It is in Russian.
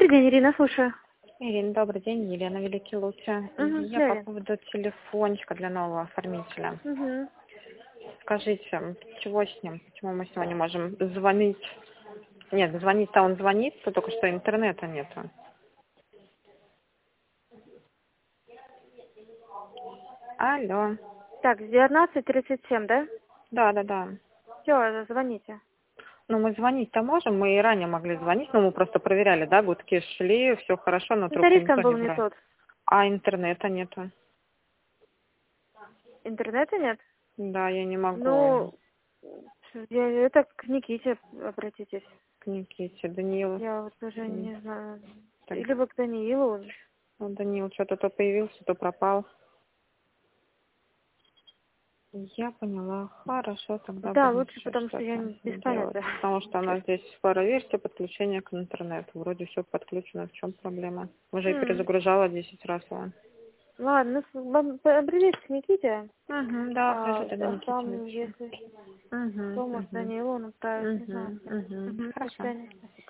день, Ирина, слушаю. Ирина, добрый день. Елена, Великий Луци. Я по поводу телефончика для нового оформителя. Скажите, чего с ним? Почему мы с него не можем звонить? Нет, звонить-то он звонит, только что интернета нету. Алло. Так, 19:37, да? Да. Все, звоните. Ну, мы звонить-то можем, мы и ранее могли звонить, но мы просто проверяли, да, гудки шли, все хорошо, но трубку Тариф никто там был не не брал. тот. А интернета нету. Интернета нет? Да, я не могу. Ну, это к Никите обратитесь. К Никите, Даниил. Я вот уже не знаю. Так. Либо к Даниилу. Ну, Даниил что-то то появился, то пропал. Я поняла. Хорошо, тогда Да, будем лучше, еще потому что я что-то без делать. понятия. Потому что у нас здесь скоро версия подключения к интернету. Вроде все подключено. В чем проблема? Уже перезагружала 10 раз его. Ладно, обратитесь к Никите. Да, хорошо, тогда А Никите там, напишу. если что, может, Даниилу он отправит, не знаю. До Хорошо. свидания.